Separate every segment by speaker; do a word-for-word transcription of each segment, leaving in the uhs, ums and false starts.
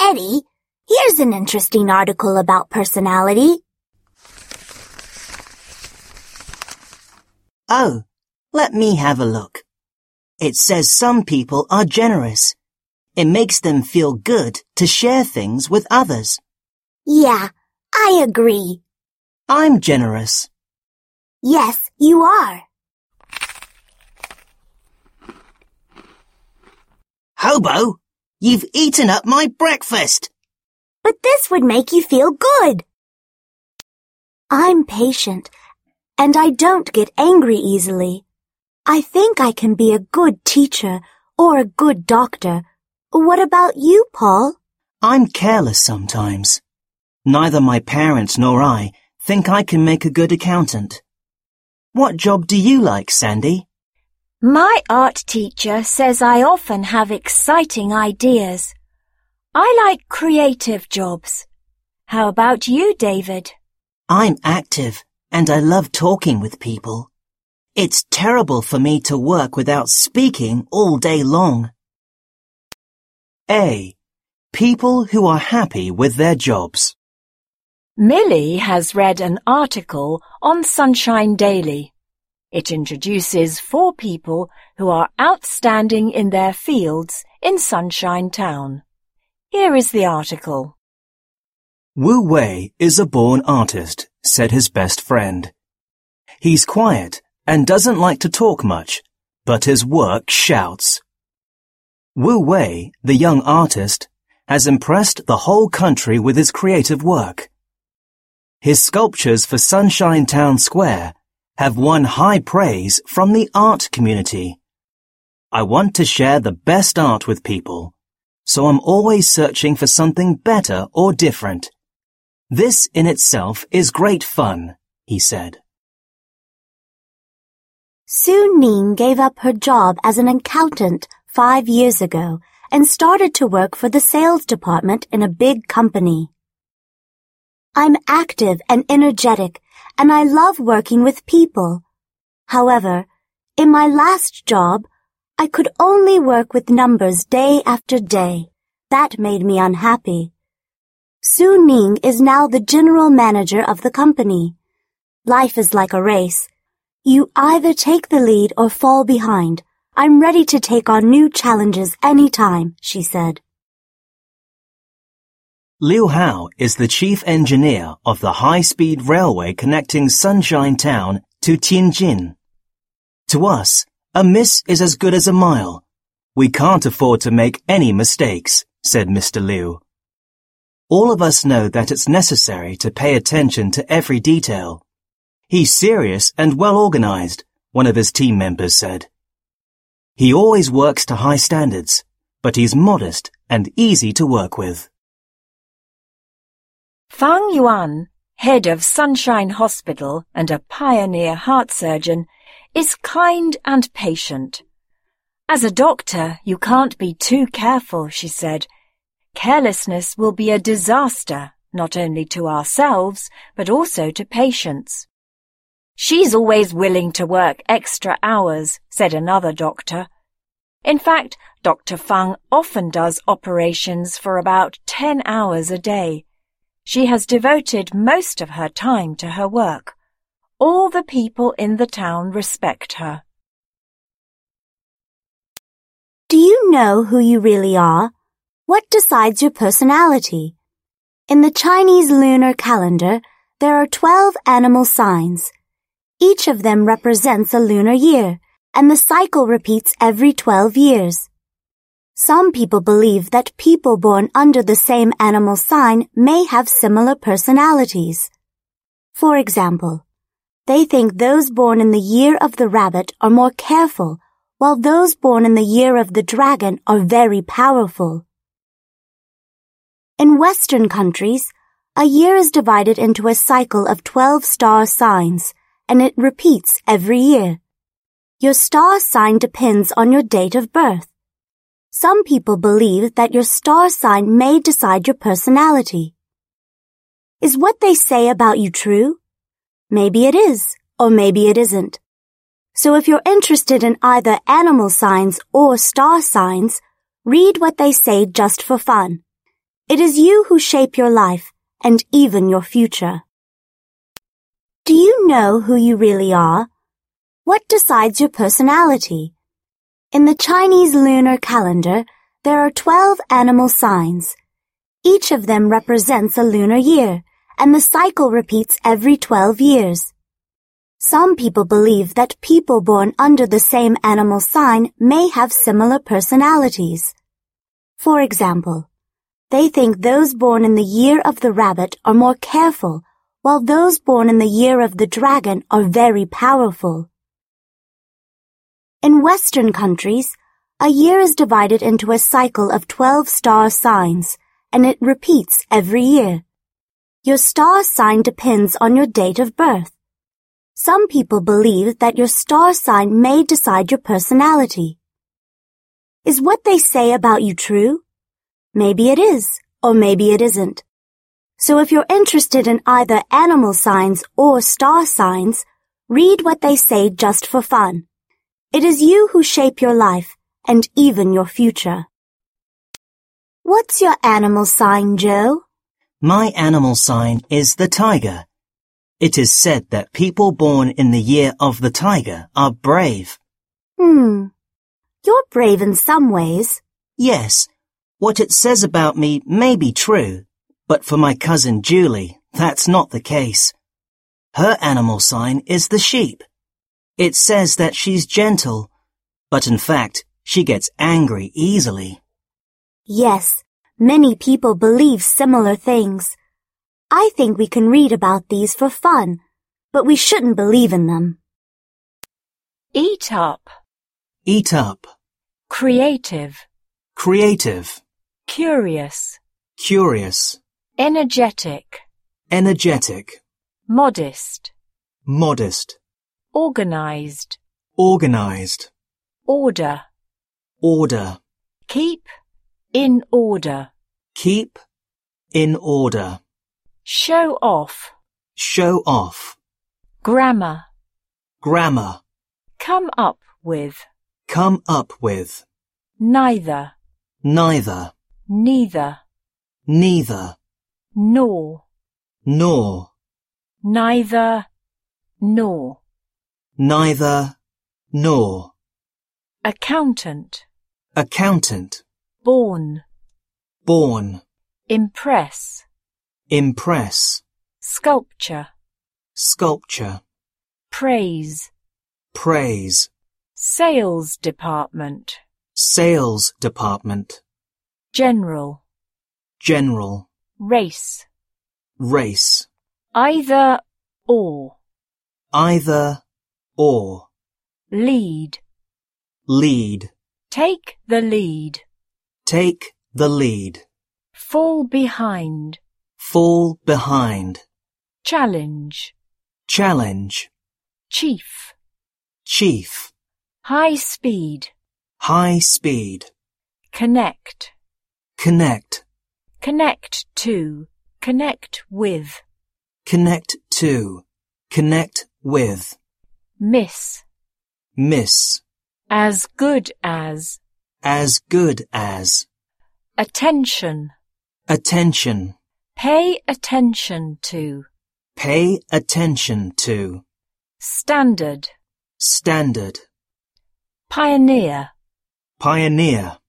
Speaker 1: Eddie, here's an interesting article about personality.
Speaker 2: Oh, let me have a look. It says some people are generous. It makes them feel good to share things with others.
Speaker 1: Yeah, I agree.
Speaker 2: I'm generous.
Speaker 1: Yes, you are.
Speaker 2: Hobo, you've eaten up my breakfast.
Speaker 1: But this would make you feel good. I'm patient, and I don't get angry easily. I think I can be a good teacher or a good doctor. What about you, Paul?
Speaker 2: I'm careless sometimes. Neither my parents nor I think I can make a good accountant. What job do you like, Sandy?
Speaker 3: My art teacher says I often have exciting ideas. I like creative jobs. How about you, David?
Speaker 2: I'm active and I love talking with people. It's terrible for me to work without speaking all day long. A. People who are happy with their jobs.
Speaker 3: Millie has read an article on Sunshine Daily. It introduces four people who are outstanding in their fields in Sunshine Town. Here is the article.
Speaker 4: Wu Wei is a born artist, said his best friend. He's quiet and doesn't like to talk much, but his work shouts. Wu Wei, the young artist, has impressed the whole country with his creative work. His sculptures for Sunshine Town Square have won high praise from the art community. I want to share the best art with people, so I'm always searching for something better or different. This in itself is great fun, he said.
Speaker 1: Su Ning gave up her job as an accountant five years ago and started to work for the sales department in a big company. I'm active and energetic, and I love working with people. However, in my last job, I could only work with numbers day after day. That made me unhappy. Su Ning is now the general manager of the company. Life is like a race. You either take the lead or fall behind. I'm ready to take on new challenges anytime, she said.
Speaker 4: Liu Hao is the chief engineer of the high-speed railway connecting Sunshine Town to Tianjin. To us, a miss is as good as a mile. We can't afford to make any mistakes, said Mister Liu. All of us know that it's necessary to pay attention to every detail. He's serious and well-organized, one of his team members said. He always works to high standards, but he's modest and easy to work with.
Speaker 3: Fang Yuan, head of Sunshine Hospital and a pioneer heart surgeon, is kind and patient. As a doctor, you can't be too careful, she said. Carelessness will be a disaster, not only to ourselves, but also to patients. She's always willing to work extra hours, said another doctor. In fact, Doctor Fang often does operations for about ten hours a day. She has devoted most of her time to her work. All the people in the town respect her.
Speaker 1: Do you know who you really are? What decides your personality? In the Chinese lunar calendar, there are twelve animal signs. Each of them represents a lunar year, and the cycle repeats every twelve years. Some people believe that people born under the same animal sign may have similar personalities. For example, they think those born in the year of the rabbit are more careful, while those born in the year of the dragon are very powerful. In Western countries, a year is divided into a cycle of twelve star signs, and it repeats every year. Your star sign depends on your date of birth. Some people believe that your star sign may decide your personality. Is what they say about you true? Maybe it is, or maybe it isn't. So if you're interested in either animal signs or star signs, read what they say just for fun. It is you who shape your life and even your future. Do you know who you really are? What decides your personality? In the Chinese lunar calendar, there are twelve animal signs. Each of them represents a lunar year, and the cycle repeats every twelve years. Some people believe that people born under the same animal sign may have similar personalities. For example, they think those born in the year of the rabbit are more careful, while those born in the year of the dragon are very powerful. In Western countries, a year is divided into a cycle of twelve star signs, and it repeats every year. Your star sign depends on your date of birth. Some people believe that your star sign may decide your personality. Is what they say about you true? Maybe it is, or maybe it isn't. So if you're interested in either animal signs or star signs, read what they say just for fun. It is you who shape your life and even your future. What's your animal sign, Joe?
Speaker 2: My animal sign is the tiger. It is said that people born in the year of the tiger are brave.
Speaker 1: Hmm. You're brave in some ways.
Speaker 2: Yes, what it says about me may be true, but for my cousin Julie, that's not the case. Her animal sign is the sheep. It says that she's gentle, but in fact, she gets angry easily.
Speaker 1: Yes, many people believe similar things. I think we can read about these for fun, but we shouldn't believe in them.
Speaker 3: Eat up.
Speaker 2: Eat up.
Speaker 3: Creative.
Speaker 2: Creative.
Speaker 3: Curious.
Speaker 2: Curious.
Speaker 3: Energetic.
Speaker 2: Energetic.
Speaker 3: Modest.
Speaker 2: Modest.
Speaker 3: Organized.
Speaker 2: Organized.
Speaker 3: Order.
Speaker 2: Order.
Speaker 3: Keep in order.
Speaker 2: Keep in order.
Speaker 3: Show off.
Speaker 2: Show off.
Speaker 3: Grammar.
Speaker 2: Grammar.
Speaker 3: Come up with.
Speaker 2: Come up with.
Speaker 3: Neither.
Speaker 2: Neither.
Speaker 3: Neither.
Speaker 2: Neither.
Speaker 3: Nor.
Speaker 2: Nor.
Speaker 3: Neither. Nor.
Speaker 2: Neither. Nor.
Speaker 3: Accountant.
Speaker 2: Accountant.
Speaker 3: Born.
Speaker 2: Born.
Speaker 3: Impress.
Speaker 2: Impress.
Speaker 3: Sculpture.
Speaker 2: Sculpture.
Speaker 3: Praise.
Speaker 2: Praise.
Speaker 3: Sales department.
Speaker 2: Sales department.
Speaker 3: General.
Speaker 2: General.
Speaker 3: Race.
Speaker 2: Race.
Speaker 3: Either or.
Speaker 2: Either or.
Speaker 3: Lead.
Speaker 2: Lead.
Speaker 3: Take the lead.
Speaker 2: Take the lead.
Speaker 3: Fall behind.
Speaker 2: Fall behind.
Speaker 3: Challenge.
Speaker 2: Challenge.
Speaker 3: Chief.
Speaker 2: Chief.
Speaker 3: High speed.
Speaker 2: High speed.
Speaker 3: Connect.
Speaker 2: Connect.
Speaker 3: Connect to. Connect with.
Speaker 2: Connect to. Connect with.
Speaker 3: Miss.
Speaker 2: Miss.
Speaker 3: As good as.
Speaker 2: As good as.
Speaker 3: Attention.
Speaker 2: Attention.
Speaker 3: Pay attention to.
Speaker 2: Pay attention to.
Speaker 3: Standard.
Speaker 2: Standard.
Speaker 3: Pioneer.
Speaker 2: Pioneer.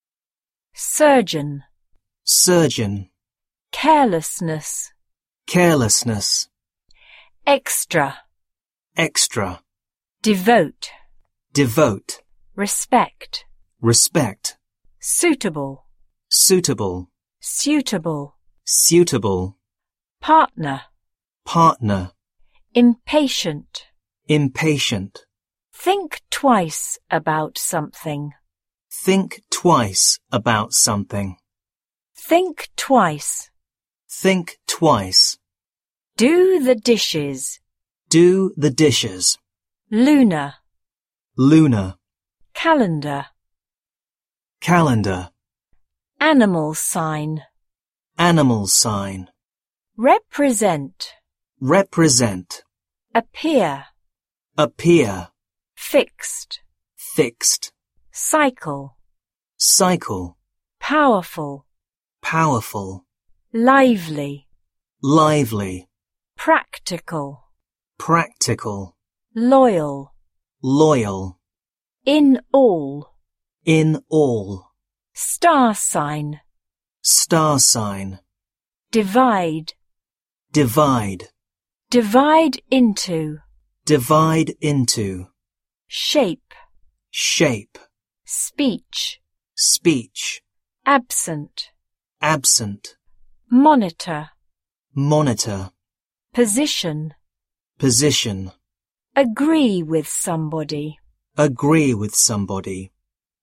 Speaker 3: Surgeon.
Speaker 2: Surgeon.
Speaker 3: Carelessness.
Speaker 2: Carelessness.
Speaker 3: Extra.
Speaker 2: Extra.
Speaker 3: Devote.
Speaker 2: Devote.
Speaker 3: Respect.
Speaker 2: Respect.
Speaker 3: Suitable.
Speaker 2: Suitable.
Speaker 3: Suitable.
Speaker 2: Suitable.
Speaker 3: Partner.
Speaker 2: Partner.
Speaker 3: Impatient.
Speaker 2: Impatient.
Speaker 3: Think twice about something.
Speaker 2: Think twice about something.
Speaker 3: Think twice.
Speaker 2: Think twice.
Speaker 3: Do the dishes.
Speaker 2: Do the dishes.
Speaker 3: Lunar.
Speaker 2: Lunar.
Speaker 3: Calendar.
Speaker 2: Calendar.
Speaker 3: Animal sign.
Speaker 2: Animal sign.
Speaker 3: Represent.
Speaker 2: Represent.
Speaker 3: Appear.
Speaker 2: Appear.
Speaker 3: Fixed.
Speaker 2: Fixed.
Speaker 3: Cycle.
Speaker 2: Cycle.
Speaker 3: Powerful.
Speaker 2: powerful,
Speaker 3: lively,
Speaker 2: lively,
Speaker 3: practical,
Speaker 2: practical,
Speaker 3: loyal,
Speaker 2: loyal,
Speaker 3: in all,
Speaker 2: in all,
Speaker 3: star sign,
Speaker 2: star sign,
Speaker 3: divide,
Speaker 2: divide,
Speaker 3: divide into,
Speaker 2: divide into,
Speaker 3: shape,
Speaker 2: shape,
Speaker 3: speech,
Speaker 2: speech,
Speaker 3: absent,
Speaker 2: absent,
Speaker 3: monitor,
Speaker 2: monitor,
Speaker 3: position,
Speaker 2: position,
Speaker 3: agree with somebody,
Speaker 2: agree with somebody,